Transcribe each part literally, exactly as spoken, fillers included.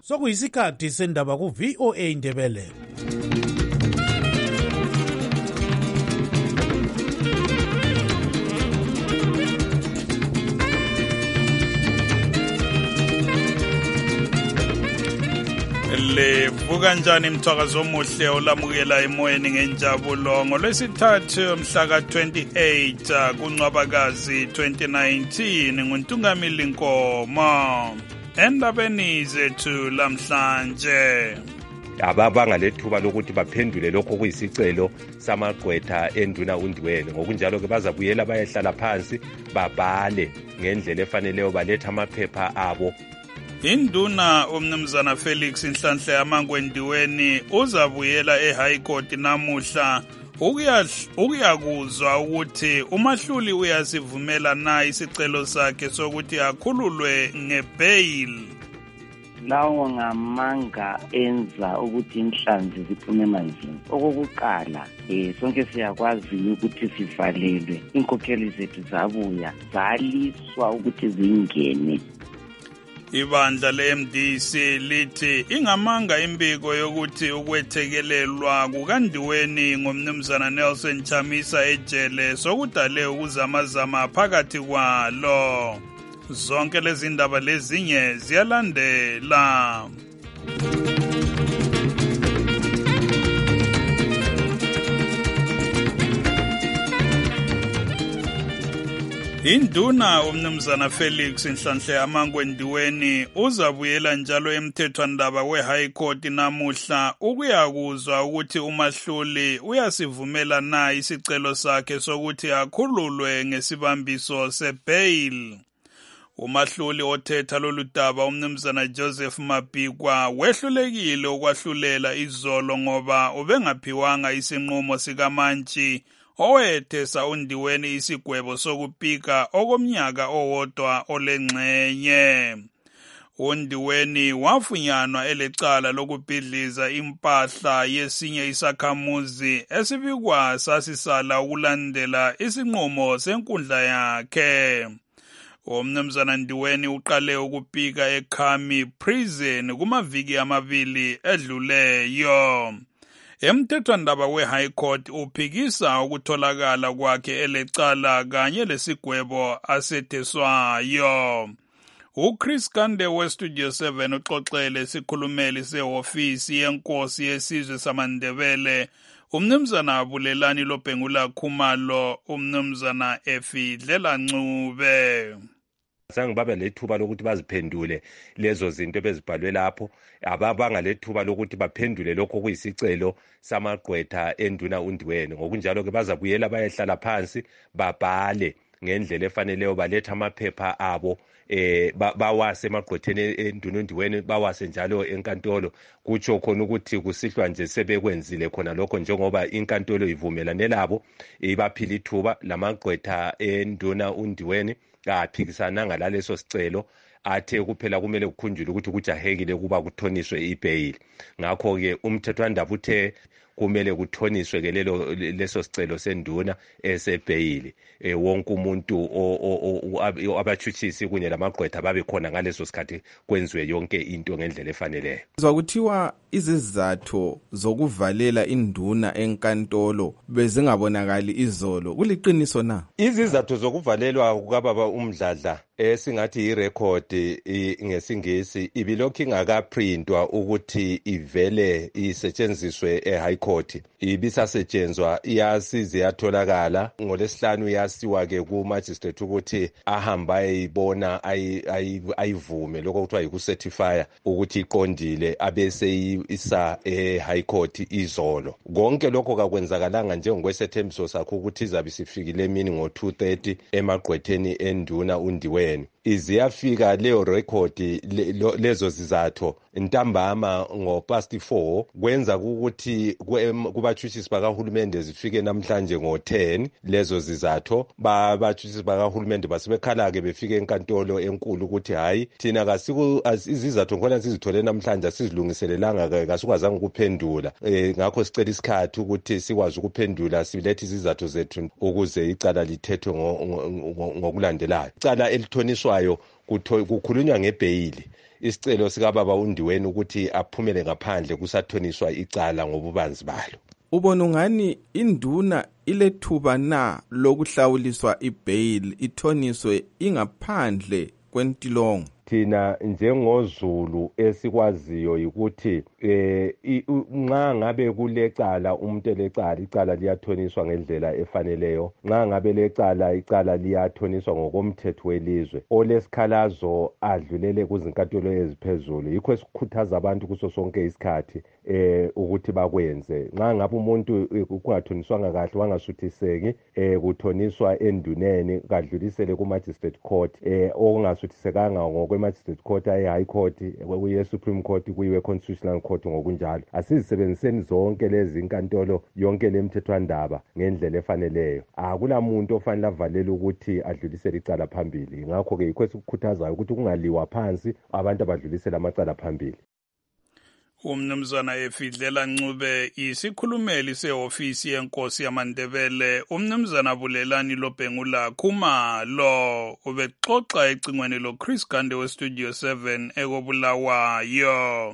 Sokuyisikhathi sendaba ku V O A Indebele. Livuka njani mthwakazo omuhle olamukela emoyeni ngenjabulo ngolwesithathu mhla ka twenty-eight kuNcwabakazi twenty nineteen nguNtungamili Nkomo. Endabeni zethu lamhlanje, ababanga lethuba lokuthi baphendule lokho kuyisicelo samagqwetha enduna undiweni, ngokunjalo ke bazabuyela bayehlala phansi babhale ngendlela efaneleyo, baletha amaphepha abo. Induna umnumzana Felix Nhlanhla yamangwendiweni uzabuyela eHigh Court namuhla ukuyakuzwa ukuthi umahluli uyasivumela na isicelo sakhe sokuthi akhululwe ngebail. Lawo ngamanga enza ukuthi inhlanzi ziphume emanzini. Okokuqala, eh sonke siyakwazi ukuthi sivalelwe, inkokheli zethu zabuya zaliswa ukuthi zingene. Ibandla le-M D C lithi ingamanga imbiko yokuthi ukwethekelelwa kukandiweni ngomnumzana Nelson Chamisa ejele sokudale ukuzamazama phakathi kwalo. Zonke lezi ndaba lezinye ziyalandela. Induna umnumzana Felix Nhlanhla yamangwendiweni uzabuyela njalo emthethwandaba we-High Court namuhla ukuyakuzwa ukuthi umahluli uyasivumela na isicelo sakhe sokuthi akhululwe ngesibambiso sebail. Umahluli othetha lolu daba umnumzana Joseph Mabhikwa wehlulekile ukwahlulela izolo ngoba ubengaphiwanga isinqumo sikamantshi owethesa undiweni isigwebo sokupika okomnyaka owodwa olengxenye. Undiweni wafunyanwa elecala lokubhidliza impahla yesinye isakhamuzi esibikwa sasisala ukulandela isinqumo senkundla yakhe. Umnumzana Ndiweni uqale ukupika eKhami Prison kumaviki amabili edluleyo. Emthethwandaba we-High Court uphikisa ukutholakala kwakhe elecala kanye lesigwebo asetheswayo. UChris Kande weStudio seven uxoxele isikhulumeli sehofisi yenkosi yesizwe samaNdebele umnumzana Bulelani Lobhengula Khumalo, umnumzana Efidlela Ncube. Sange babe lethuba lokuthi baziphendule lezo zinto bezibhalwe lapho, ababanga lethuba lokuthi baphendule lokho kuyisicelo samagqwetha enduna undiweni, ngokunjalo ke bazabuyela bayehlala phansi babhale ngendlela efaneleyo, baletha amaphepha abo eh bawase emagqwetheni enduna undiweni, bawase njalo enkantolo. Kutsho khona ukuthi kusihlwa nje sebekwenzile khona lokho njengoba inkantolo ivumelane labo ibaphila ithuba lamagqwetha enduna undiweni kaphikisana ngaleso sicelo, athe kuphela kumele kukhunjulwe ukuthi kujahekile kuba kuthoniswe ibail. Ngakho ke umthethwandaba uthe kumele kuthoniswe ke lelo leso sicelo senduna esebail. E, wonke umuntu abachuchisi kunye lamagqwetha babe khona ngaleso sikhathi kwenziwe yonke into ngendlela efaneleyo. Zwakuthiwa izizathu zokuvalela induna enkantolo bezingabonakali izolo, kuliqiniso na? Izizathu zokuvalelwa kukababa uMdladla esingathi irecord ngesingisi ibilokhu ingakaprintwa ukuthi ivele isetshenziswe eHigh Court, ibisasetshenzwa iyasize yatholakala ngolesihlanu yasiwa ke ku magistrate ukuthi ahamba ayibona ayivume lokho kuthiwa yikucertify ukuthi iqondile abese isa eHigh Court izolo. Konke lokho kakwenzakalanga njengokwesethembiso sakho ukuthi izabe sifikile emini ngo two thirty emagqwetheni enduna undiweni. Iziyafika leyo record le, lezo zizathu ntambama ngo past four, kwenza ukuthi kubachuchisi bakahulumende zifike namhlanje ngo ten lezo zizathu. Babachuchisi bakahulumende basebekhala ke befike enkantolo enkulu ukuthi hayi thina kasiku izizathu ngona sizithole namhlanje sizilungiselelanga ke kasukwazanga ukuphendula. E, ngakho sicela isikhathi ukuthi sikwazi ukuphendula silethe izizathu zethu ukuze icala lithethwe ngokulandelayo. Icala elithoniswayo kukhulunywa ngebail. isicelo sikababa uNdiweni ukuthi aphumele ngaphandle kusathoniswa icala ngobubanzi balo. Ubona ungani induna ilethuba na lokuhlawuliswa ibail ithoniswe ingaphandle kwentilongo? Thina njengoZulu esikwaziyo ukuthi eh nxa ngabe kulecala umuntu elecala icala liyathoniswa ngendlela efaneleyo, nxa ngabe lecala icala liyathoniswa ngokomthetho welizwe, olesikhalazo adlulele kuzinkantolo eziphezulu. Yikho esikhuthaza abantu kuso sonke isikhathi eh ukuthi bakwenze. Nxa ngabe umuntu kungathoniswanga kahle wangasuthiseki eh kuthoniswa enduneni kadlulisele ku magistrate court eh okungasuthisekanga ngokwe magistrate court ayi high court kuye supreme court kuyiwe constitutional court ngokunjalo. Asizisebenziseni zonke lezi inkantolo yonke lemthethwandaba ngendlela efaneleyo. Akula muntu ofanele avalele ukuthi adlulisele icala phambili. Ngakho ke yikho sikukhuthazayo ukuthi kungaliwa phansi abantu abadlulisela amacala phambili. Umnumzana Efidlela Ncube isikhulumeli seofisi yenkosi yamaNdebele umnumzana Bulelani Lobhengula Khumalo ubexoxa ecingweni lo Chris Gande we Studio seven ekobulawayo.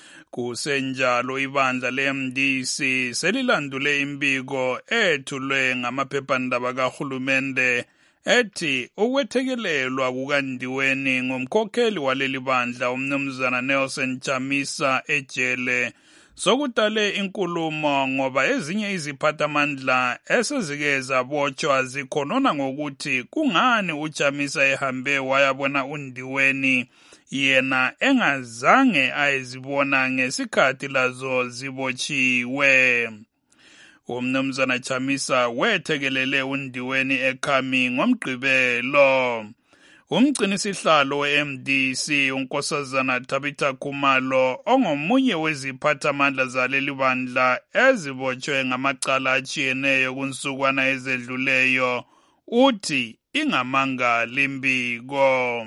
Kusenjalo ibandla le-M D C selilandule imbiko ethulwe ngamaphephandaba kahulumende ethi ukwethekelelwa kukaNdiweni ngumkhokheli waleli bandla umnumzana Nelson Chamisa ejele sokudale inkulumo ngoba ezinye iziphathamandla esezike zabotshwa zikhonona ngokuthi kungani uChamisa ehambe wayabona uNdiweni yena engazange ayezibona ngesikhathi lazo zibotshiwe. Umnumzana Chamisa wethekelele uNdiweni eKhami ngomgqibelo. Umgcinisihlalo we-M D C unkosazana Tabitha Khumalo ongomunye weziphathamandla zaleli bandla ezibotshwe ngamacala atshiyeneyo kunsukwana ezedluleyo uthi ingamanga limbiko.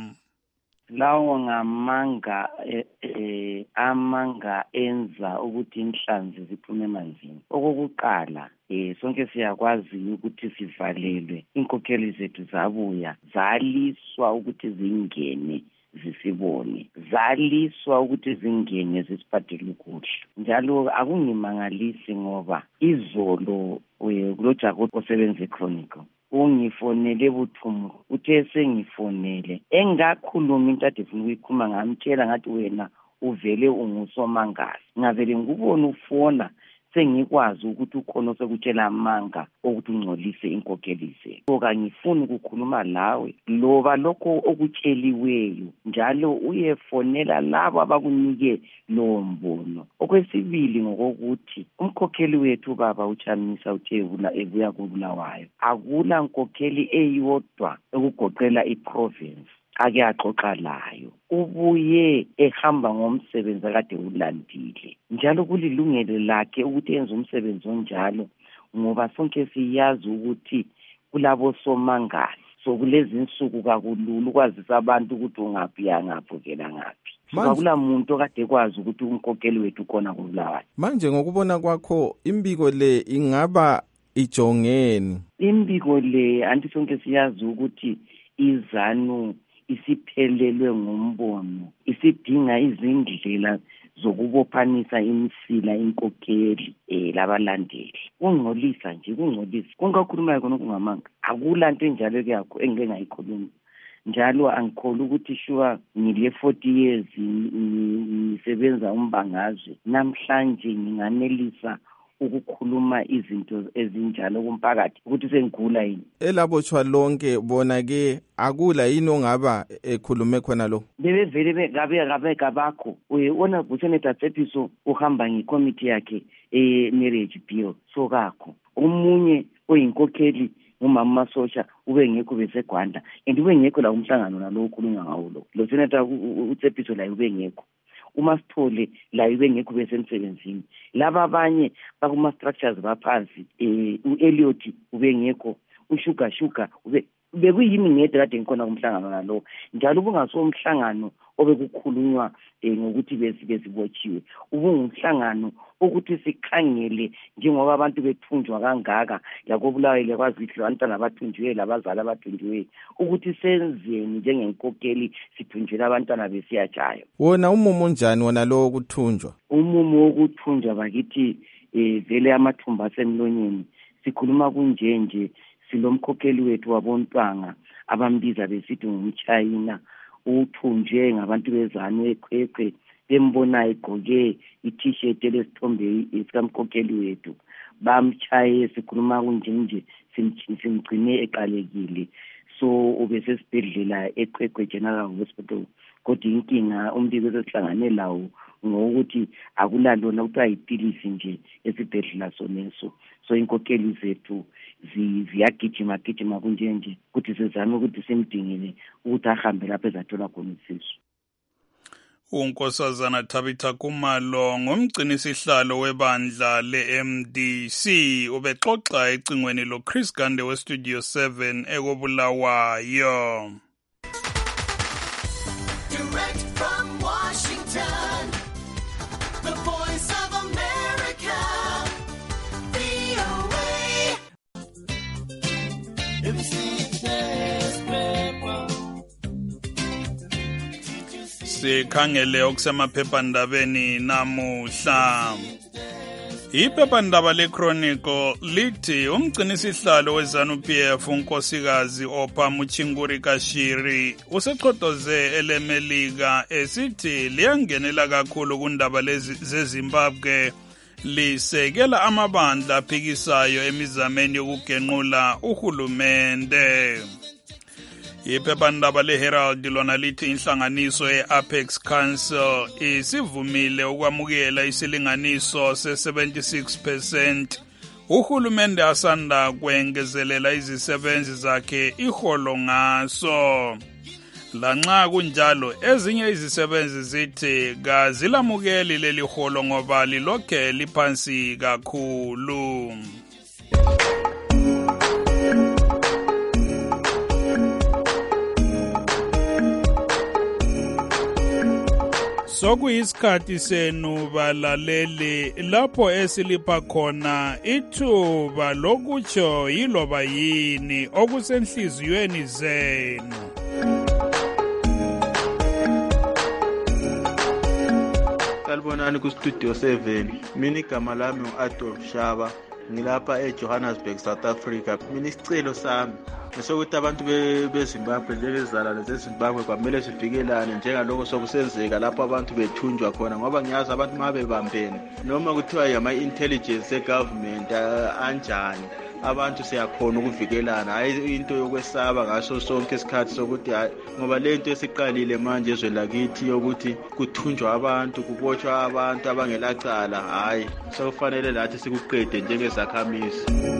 Lawo ngamanga eh, eh, amanga enza ukuthi inhlanzi ziphume emanzini. Okokuqala eh sonke siyakwazi ukuthi sivalelwe, inkokheli zethu zabuya zaliswa ukuthi zingene zisibone, zaliswa ukuthi zingene zisiphathele ukudla. Njalo akungimangalisi ngoba izolo kuloJakob osebenza eChronicle ungifonele buthumu uthe sengifonele engakhuluma into ade ufuna ukuyikhuluma ngamtshela ngathi wena uvele ungusomangazi. Ngavele ngubona ufona sengikwazi ukuthi ukhona sekutshela amanga ukuthi ungcolise inkokheli zethu. Oka ngifuna ukukhuluma lawe loba lokho okutsheliweyo njalo uyefonela labo abakunike lo mbono. Okwesibili ngokuthi umkhokheli wethu baba uChamisa uthe ebuya kubulawayo akula nkokheli eyodwa ukugoqela iprovince ake axoxa layo. Ubuye ehamba ngomsebenzi akade ulandile njalo kulilungelo lakhe ukuthi enze umsebenzi onjalo ngoba sonke siyazi ukuthi kulabo somangazi sokulezi insuku kakulula ukwazisa abantu ukuthi ungaphi yangaphukela ngaphi. Akula muntu okade kwazi ukuthi umkhokheli wethu khona kubulawayo. Manje ngokubona kwakho imbiko le ingaba ijongeni? Imbiko le anti sonke siyazi ukuthi izanu isiphelelwe ngumbono, isidinga izindlela zokubophanisa imisila inkokheli eh labalandeli. Kungcolisa nje kungcolisa. Kungakhuluma khona kungamanga. Akula into enjalo yakho engeke ngayikhuluma. Njalo angikholwa ukuthi shuwa ngile forty years ngisebenza umbangazwe. Namhlanje nginganelisa ukukhuluma izinto ezinjalo kumphakathi ukuthi sengigula yini. Elabotshwa lonke bona ke akula yini ongaba ekhulume khona lo? Bebevele begabe gabe kabakho. Uyona buseneta Tsepiso uhamba ngicommittee yakhe eh marriage bill sokakho. Umunye oyinkokheli umama Masosha ube ngekho beseGwanda and ube ngekho la umhlangano nalo ukhulunywa ngawo lo. Lo seneta uTsepiso la ube ngekho. Uma Sithole la ibe ngekho besemsebenzini. Laba abanye bakuma structures baphansi eh uElliot ube ngekho, uShuga Shuga ube bekuyimi ngedwa kade ngikhona kumhlangano nalo. Njalo ubungaso umhlangano obekukhulunywa eh, ngokuthi bezibotshiwe. Ubungumhlangano ukuthi sikhangele njengoba abantu bethunjwa kangaka yakobulawayo kwaZihlo abantwana abathunjiwe labazali abathunjiwe ukuthi senzeni njengenkokeli sithunjela abantwana besiyajayo. Wona umumo njani wona lo wokuthunjwa? Umumo wokuthunjwa bakithi eh vele amathumba asemlonyeni sikhuluma kunje nje silomkhokheli wethu wabontwanga abambiza besithi ngumchayina uthunjwe ngabantu bezane ekhwekhwe bembona egqoke i-t-shirt elesithombe esikamkhokheli wethu bamchaye sikhuluma kunje nje simgcine eqalekile so ubesesibhedlela ekhwekhwe General Hospital kodwa inkinga umbiko esihlangane lawo ngokuthi akulalona kuthiwa ipilisi nje esibhedlela soneso so inkokeli zethu ziyagijima gijima kunje nje ukuthi sizame ukuthi simdingile ukuthi ahambe lapho ezathola khona usizo. uNkosazana Tabitha Kumalo ngumgcinisihlalo webandla le-M D C ubexoxa ecingweni lo Chris Gande we Studio seven ekobulawayo. Direct from Washington, the voice of America, V O A. Sikhangele okusemaphephandabeni namuhla. Iphephandaba leChronicle lithi umgcinisihlalo weZANU-P F unkosikazi Opa Muchinguri Kashiri useqhodoze elemelika esithi liyangenela kakhulu kundaba zeZimbabwe lisekela amabandla aphikisayo emizameni yokugenqula uhulumende. Iphephandaba leHerald lona lithi inhlanganiso ye-Apex Council isivumile ukwamukela isilinganiso se-seventy-six percent uhulumende asanda kwengezelela izisebenzi zakhe iholo ngaso. Lanxa kunjalo ezinye izisebenzi zithi kazilamukeli leli holo ngoba lilokhe liphansi kakhulu. Sokuyisikhathi senu balaleli lapho esilipha khona ithuba lokutsho yiloba yini okusenhliziyweni zenu. Salibonani ku Studio seven. Mina igama lami u-Adolf Shaba. Ngilapha eJohannesburg, South Africa. Mina isicelo sami sokuthi abantu beZimbabwe njengezizalwane zeZimbabwe kwamele sivikelane njengalokho sokusenzeka lapho abantu bethunjwa khona ngoba ngiyazi abantu mabebambene noma kuthiwa yama-intelligence e-government anjani abantu siyakhona ukuvikelana hayi into yokwesaba ngaso sonke isikhathi sokuthi hayi ngoba lento esiqalile manje ezwe lakithi yokuthi kuthunjwa abantu kubotshwa abantu abangelacala hayi sokufanele lathi sikuqede njengezakhamizi.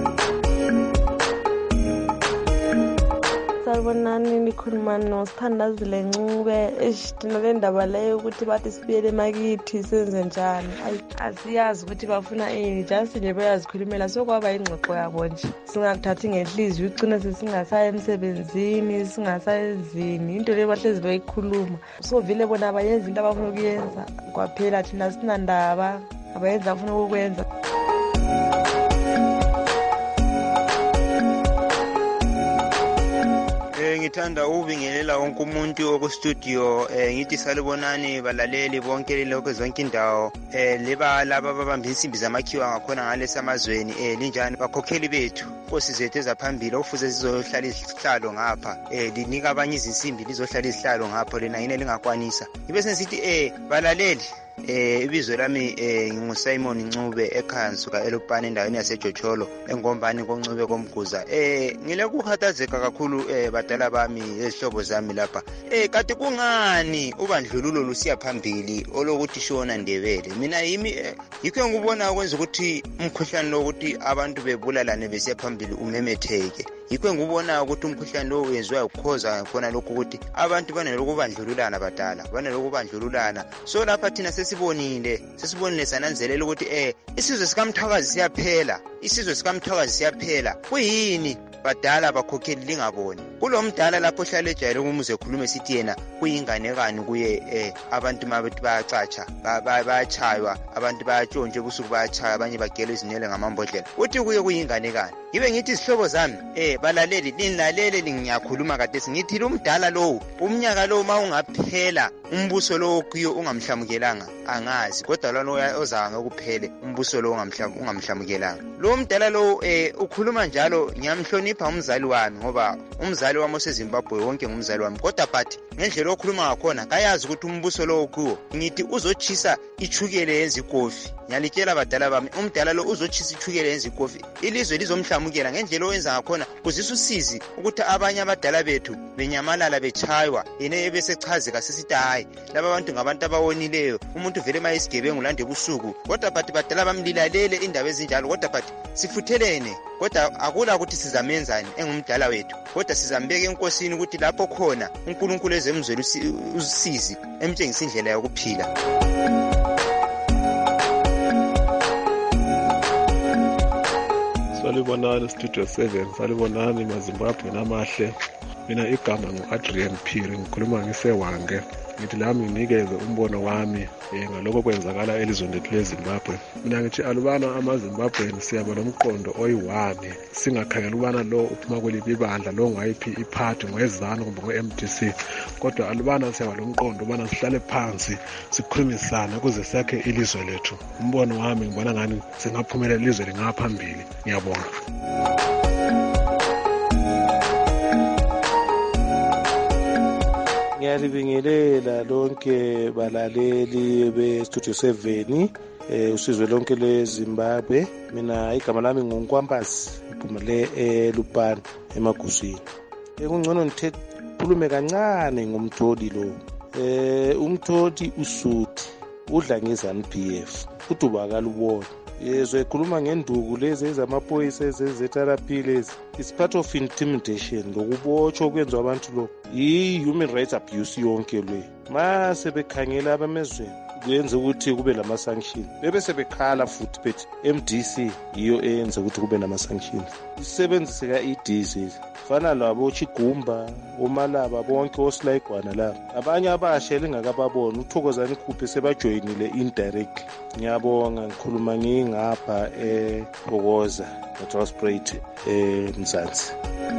Salibonani nikhuluma noSithandazile Ncube eshidina le ndaba leyo ukuthi bathi sibuyele emakithi senze njani. Ayi asiyazi ukuthi bafuna ini just nje bayazikhulumela sokwaba ingxoxo yabo nje singathathi ngenhliziyo ugcine sesingasaya emsebenzini singasayezini into le bahlezi bayikhuluma so vile bona abayenza into abafuna ukuyenza kwaphela thina sinandaba abayenza afuna ukwenza. Ngithanda ukubingelela wonke umuntu okustudio ngithi salibonani balaleli bonke lokho zonke indawo leba laba babamba insimbi zamakhiwa ngakhona ngalesi amazweni linjani bakhokheli bethu Nkosi zethu ezaphambili ofuze sizohlala isihlalo ngapha linika abanye izinsimbi lizohlala isihlalo ngapha lena yini lingakwanisa ibe sensithi eh balaleli Eh ibizo lami eh nginguSimon Ncube ekhaya ngisuka eLupane endaweni yaseJocholo engombani koNcube komguza eh ngile kukhathazeka kakhulu eh badala bami ezihlobo zami lapha eh kade kungani ubandlululo lusiya phambili olokuthi shona Ndebele mina yimi yikho ngubona ukwenza ukuthi umkhuhlane lo ukuthi abantu bebulalane besiya phambili umemetheke yikho ngubona ukuthi umkhuhlane lo wenzwa ukhoza khona lokho ukuthi abantu banelokubandlululana badala banelokubandlululana so lapha thina sesibonile sesibonile sananzelela ukuthi eh isizwe sikamthwakazi siyaphela isizwe sikamthwakazi siyaphela kuyini badala bakhokheli lingaboni. Kulo mdala lapho hlale ejayele ukumuze ekhulume sithi yena kuyinganekani kuye eh abantu mabethi bayacatsha bayachaywa, abantu bayatshontshe ubusuku bayachaya, abanye bagele izinwele ngamambodlela. Uthi kuye kuyinganekani. Ngibe ngithi isihlobo zami eh balaleli lingilalele lingiyakhuluma kade singithi lo mdala lo umnyaka lo mawungaphela umbuso lo kuyo ungamhlamukelanga angazi, kodwa lona ozanga ukuphele umbuso lo ungamhlamukelanga. Lo mdala lo eh ukhuluma njalo ngiyamhlonipha umzali wami ngoba umzali wami oseZimbabwe wonke ngumzali wami, kodwa but ngendlela okhuluma ngakhona kayazi ukuthi umbuso lo kuwo ngithi uzochisa ichukele yenza ikofi. Ngiyalitshela abadala bami umdala lo uzochisa ichukele yenza ikofi, ilizwe lizomhlamukela ngendlela oyenza ngakhona. Kuzisa usizi ukuthi abanye abadala bethu benyamalala bechaywa, yena ebesechazeka sisithi hayi laba bantu ngabantu abawonileyo, umuntu vele mayisigebengu lande busuku. Kodwa but badala bamlilalele indaba ezinjalo, kodwa but sifuthelene, kodwa akula ukuthi sizamenzani engumdala wethu, kodwa sizambeka enkosini ukuthi lapho khona uNkulunkulu ezemzwelo usizi emtshengisa indlela yokuphila. Salibonani Studio seven, salibonani maZimbabwe namahle. Mina igama ngu-Adrian Phiri, ngikhuluma ngisewange. Ngithi lami nginikeze umbono wami ngalokho kwenzakala elizweni lethu leZimbabwe. Mina ngithi alubana amaZimbabweni siyaba nomqondo oyi-one, singakhangela ubana lo uphuma kweliphi ibandla, lo ngwayiphi iphathi, ngoyezana kumbe ngo-M D C, kodwa alubana siyaba nomqondo ubana sihlale phansi sikhulumisane ukuze sakhe ilizwe lethu. Umbono wami ngibona ngani singaphumelela ilizwe lingaphambili. Ngiyabonga. Ngiyalibingelela lonke balaleli be-Studio seven, eh usizwe lonke leZimbabwe. Mina igama lami nguNkwampasi, iphumele eLupane emaguswini. Ekungcono ngithulume kancane ngomtholi lo. Eh umtholi usuthi udla ngezanu P F, uthi bakalubona. Yezwe khuluma ngenduku lezi ezamaphoyisa ezezetherapy lezi. It's part of intimidation lokubotshwa okwenziwa abantu lo. I-human rights abuse yonke le. Mase bekhangela abamezweni kuyenza ukuthi kube lama sanctions. Bebe sebekhala futhi bethi M D C iyo eyenza ukuthi kube nama sanctions. Isebenzise ka E D C fana labo Chigumba, oMalaba bonke osilayigwana lapha. Abanye abasha elingakababona uThokozani Khuphe sebajoyinile indirect. Ngiyabonga, ngikhuluma ngingapha ePhokoza eTransprate eMzansi.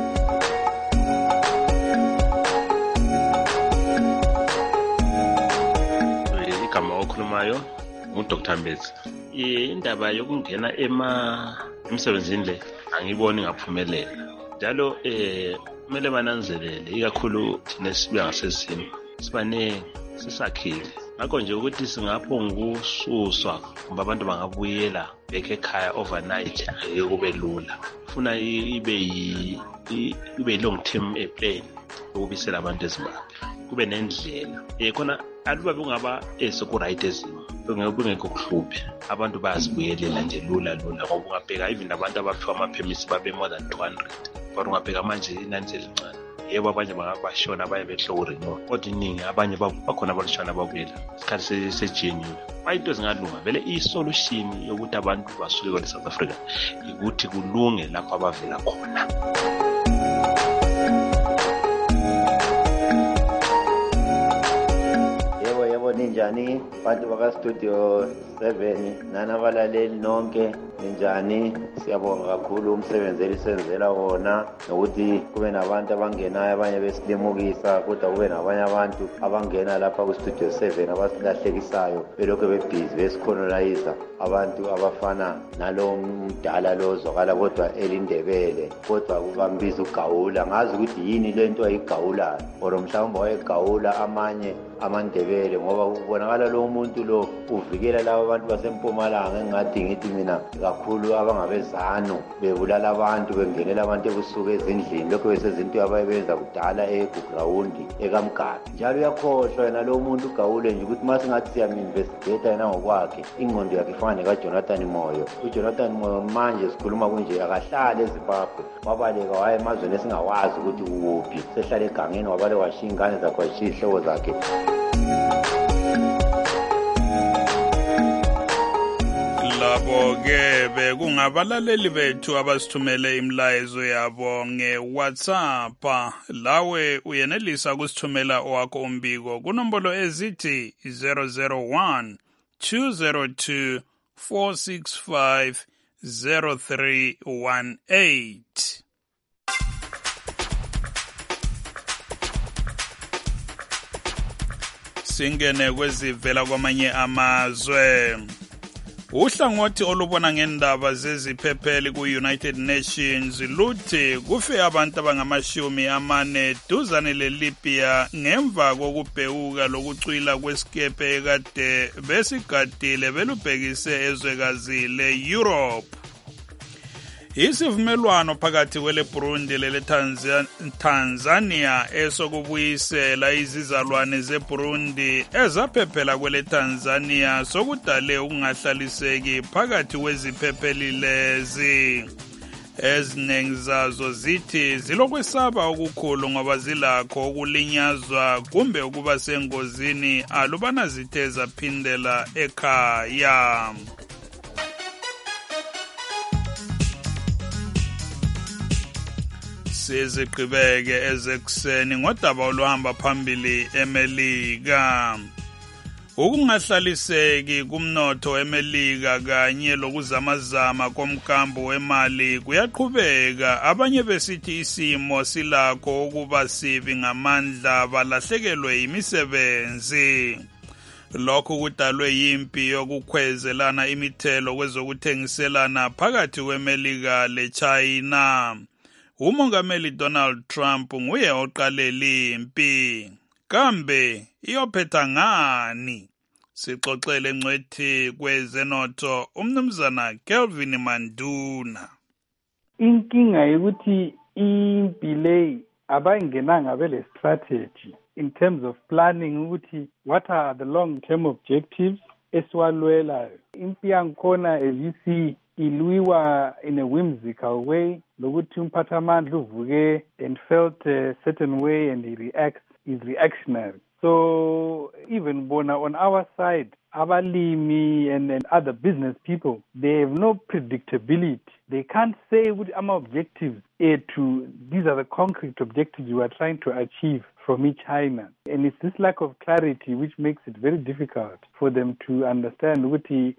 Igama okhulumayo nguDr Mbezi. Indaba yokungena ema emsebenzini le angiboni ngaphumelela. Njalo eh kumele bananzelele ikakhulu thina sibuya ngasesimo. Sibaningi sisakhile. Ngakho nje ukuthi singapho ngususwa kumbe abantu bangabuyela beke ekhaya overnight kube lula. Ufuna ibe yi ibe long term plan ukubisela abantu eZimbabwe. Kube nendlela. Eh khona aluba bungaba esoku right ezimo. Bengekho kuhluphe. Abantu bayazibuyelela nje lula lula ngoba ungabheka even abantu abaphiwa ama permits babe more than two hundred. Kodwa ungabheka manje inani elincane. Yebo abanye bangabashona abaye behlori no, kodwa iningi abanye bakhona abalishona babuyela isikhathi segenuine. Bayinto zingalunga vele i-solution yokuthi abantu basuke eSouth Africa ukuthi kulunge lapho abavela khona. Yebo yebo ninjani bantu baka Studio seven nanabalaleli nonke ninjani? Siyabonga kakhulu umsebenzi elisenzela wona nokuthi kube nabantu abangenayo abanye besilemukisa, kodwa kube nabanye abantu abangena lapha ku Studio seven abasilahlekisayo belokho bebhizi besicolonizer abantu abafana nalo mdala lo zwakala kodwa elindebele, kodwa kubambiza ugawula. Ngazi ukuthi yini lento ayigawulayo or mhlawumbe wayegawula amanye amandebele ngoba kubonakala lo muntu lo uvikela labo abantu basempumalanga. Engathi ngithi mina kakhulu abangabezano bebulala abantu bengenela abantu ebusuku ezindlini, lokho besezinto abayenza kudala eGround ekamgadi. Njalo uyakhohlwa yena lo muntu ugawule nje ukuthi masingathi siyaminvestigate yena ngokwakhe ingqondo yakhe ifana kaJonathan Moyo. uJonathan Moyo manje sikhuluma kunje akahlala eZimbabwe, wabaleka waye emazweni esingawazi ukuthi kuphi, sehlala egangeni wabale washiya ingane zakhe washiya ihlobo zakhe. Labo-ke bekungabalaleli bethu abasithumele imlayezo yabo nge-WhatsApp. Lawe uyenelisa kusithumela owakho umbiko kunombolo ezithi zero zero one two zero two four six five zero three one eight. Singene kwezivela kwamanye amazwe. Uhlangothi olubona ngendaba zeziphepheli ku-United Nations luthi kufe abantu abangamashumi amane duzane le-Libya ngemva kokubhekuka lokucwila kwesikepe ekade besigadile belubhekise ezwekazi le-Europe. Isivumelwano phakathi kwele Burundi lele Tanzania esokubuyisela izizalwane zeBurundi ezaphephela kwele Tanzania sokudale ukungahlaliseki phakathi kweziphepheli lezi. Eziningi zazo zithi zilokwesaba okukhulu ngoba zilakho ukulinyazwa kumbe ukuba sengozini alubana zithe zaphindela ekhaya. Siziqhubeke ezekuseni ngodaba oluhamba phambili eMelika. Ukungahlaliseki kumnotho eMelika kanye lokuzamazama komkambo wemali kuyaqhubeka. Abanye besithi isimo silakho ukuba sibi ngamandla balahlekelwe imisebenzi. Lokhu kudalwe yimpi yokukhwezelana imithelo kwezokuthengiselana phakathi kweMelika leChina. Umongameli Donald Trump nguye oqalele impi. Kambe iyophetha ngani? Sixoxele ngcwethi kwezenotho umnumzana Kelvin Manduna. Inkinga ukuthi impi le abayingenanga bele strategy in terms of planning ukuthi what are the long term objectives esiwalwelayo. Impi yankhona as you see ilwiwa in a whimsical way lokuthi umphathamandla uvuke and felt a certain way and he reacts is reactionary. So even bona on our side abalimi and, and other business people, they have no predictability. They can't say what our objectives are to these are the concrete objectives we are trying to achieve from each China. And it's this lack of clarity which makes it very difficult for them to understand what in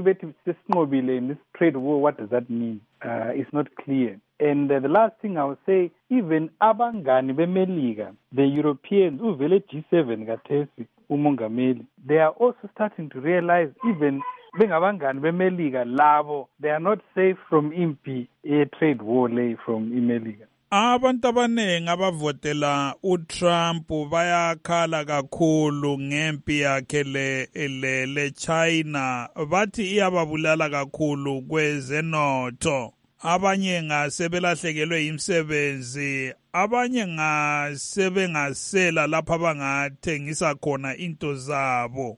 this trade war, what does that mean? Uh, it's not clear. And uh, the last thing I would say, even abangani beMelika, the Europeans, uvele G seven kathesi umongameli, they are also starting to realize even bengabangani beMelika labo, they are not safe from impi a trade war lay from iMelika. Abantu abanengi abavotela uTrump bayakhala kakhulu ngempi yakhe le le, le China, bathi iyababulala kakhulu kwezenotho. Abanye ngasebelahlekelwe imisebenzi, abanye ngasebengasela lapha bangathengisa khona into zabo.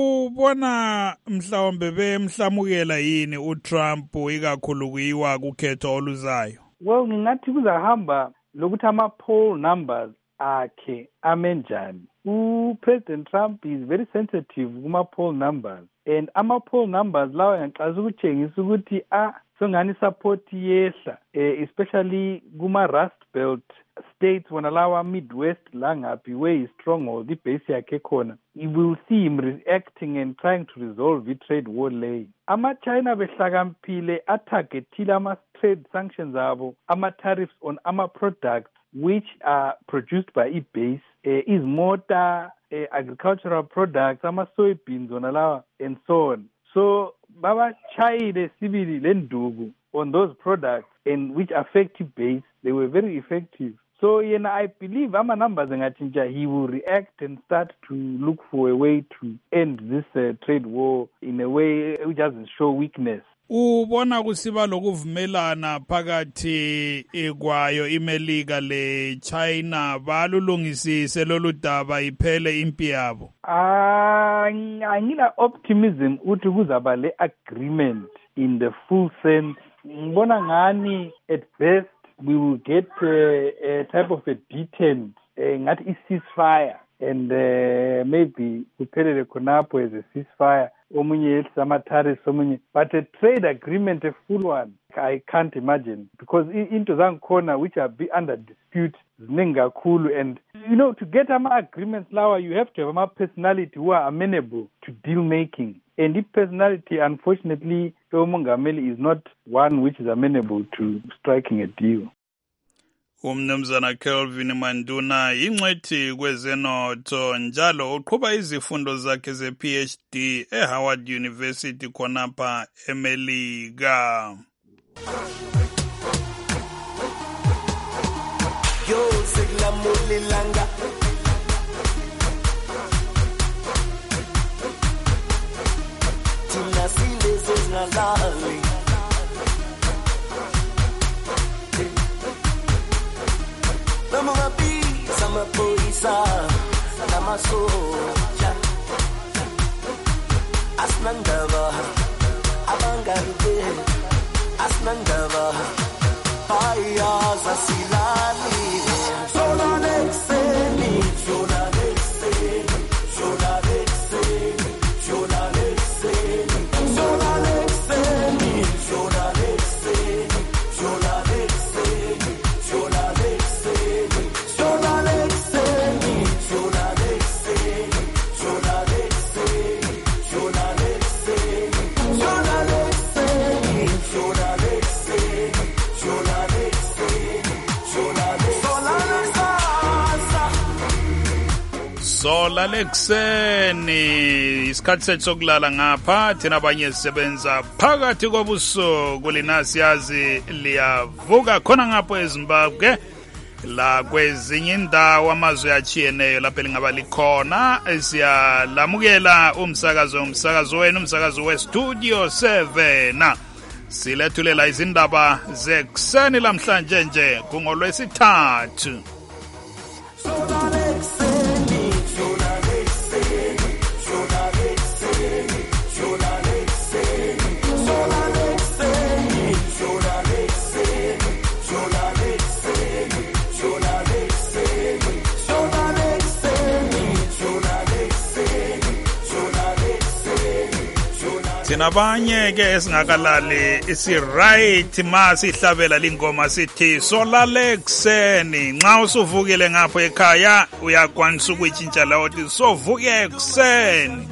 Ubona mhlawumbe bemhlamukela yini uTrump ikakhulu kuyiwa kukhetho oluzayo? Well, ngingathi kuzahamba lokuthi ama-poll numbers akhe amenjani. U-President Trump is very sensitive kuma-poll numbers. And ama-poll numbers lawa ngiyaqala ukutshengisa ukuthi ah songani support yehla, especially kuma-Rust Belt states wona lawa Midwest langaphi where is stronghold ibase yakhe khona. You will see him reacting and trying to resolve the trade war lay. Ama-China behlakampile atargetile ama-trade sanctions abo, ama-tariffs on ama-products which are produced by ibase, uh, is motor, uh, agricultural products, ama-soybeans wona lawa and so on. So baba chayile sibili lendugu on those products and which affect base, they were very effective. So you know, I believe ama numbers ngatinja, he will react and start to look for a way to end this uh, trade war in a way which doesn't show weakness. Ubona kusiba lokuvumelana phakathi kwayo iMelika le China balulungisise lolu daba iphele impi yabo. Ah, angina optimism uthi kuzaba le agreement in the full sense. Ngibona ngani at best we will get uh, a type of a detent, uh, ngathi i ceasefire and uh, maybe kuphelele khonapho as a ceasefire, omunye yehlisa ama-tariffs omunye, but a trade agreement, a full one, I can't imagine, because into zangikhona which are be under dispute ziningi kakhulu, and you know, to get ama-agreements lawa, you have to have ama-personality who are amenable to deal making, and if personality, unfortunately, uMongameli is not one which is amenable to striking a deal. Umnumzana Kelvin Manduna ingcwethi kwezenotho njalo uqhuba izifundo zakhe ze-P H D eHoward University khonapha eMelika. Yo seglamulilanga Tina silezo zingalali Nama bisa mapoisa nama soja Asnandava abangarde Asnandava Paya zasilali Sola nexeni Sola nexeni Sola nexeni Sola nexeni Sola nexeni Sola nexeni Sola nexeni Sola nexeni Sola nexeni Sola nexeni Sola nexeni Sola nexeni Sola nexeni Sola nexeni Sola Sola lekuseni isikhathi sethu sokulala ngapha thina abanye sisebenza phakathi kobusuku lina siyazi liyavuka khona ngapho eZimbabwe la kwezinye indawo amazwe achiyeneyo lapho lingaba likhona siyalamukela umsakazo umsakazo wenu umsakazo westudio seven silethulela izindaba zekuseni lamhlanje nje kungolwesithathu. Sinabanye ke esingakalali isi right ma sihlabela lingoma sithi solale ekseni nxa usuvukile ngapho ekhaya uyakwanisa ukuyitshintsha lawo uthi sovuke ekseni.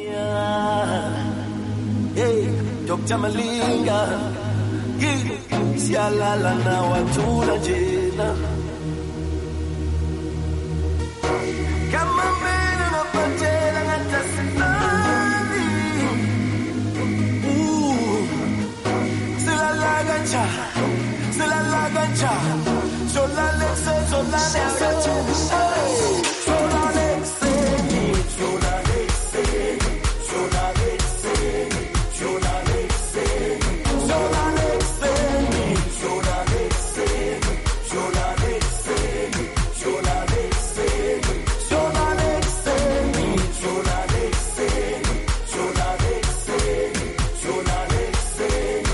Hey Doctor Malinga siyalala na wathula njena kama mena napatela ngatasina Sila gancha, sola lexe, sola lexe, sola lexe, sola lexe, sola lexe, sola lexe, sola lexe, sola lexe, sola lexe, sola lexe, sola lexe, sola lexe, sola lexe, sola lexe.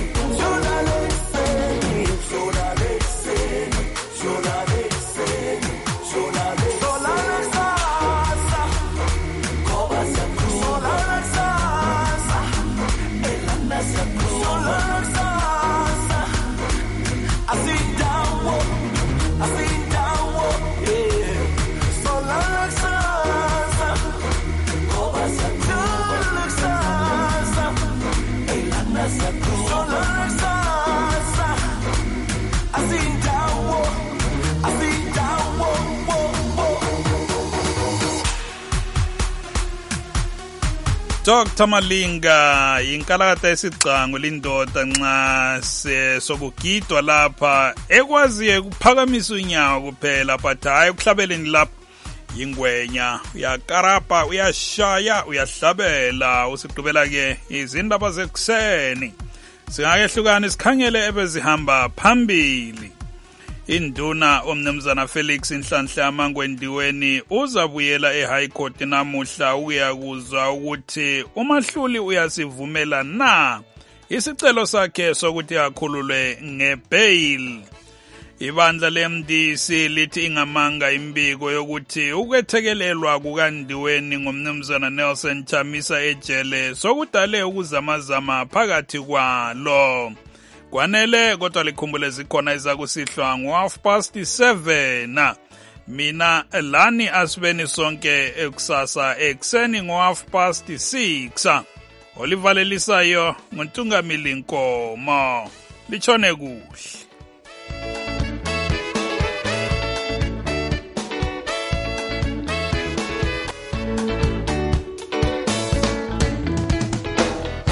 Doctor Malinga inkalakata esicango lindoda nxa sokugidwa lapha ekwaziye kuphakamisa unyawo kuphela but hayi ukuhlabeleni lapha yingwenya uyakarapa uyashaya uyahlabela usigqibela ke izindaba zekuseni singakehlukana sikhangele ebezihamba phambili. Induna omnumzana Felix Nhlanhla Mangwendiweni uzabuyela eHigh Court namuhla ukuyakuzwa ukuthi umahluli uyasivumela na isicelo sakhe sokuthi akhululwe ngebail. Ibandla le-M D C lithi ingamanga imbiko yokuthi ukwethekelelwa kukandiweni ngomnumzana Nelson Chamisa ejele sokudale ukuzamazama phakathi kwalo. Kwanele kodwa likhumbule zikhona izakusihlwa ngo-half past seven. Mina lani asibeni sonke ekusasa ekseni ngo-half past six. Olivalelisayo nguntungamili Nkomo. Lichone kuhle.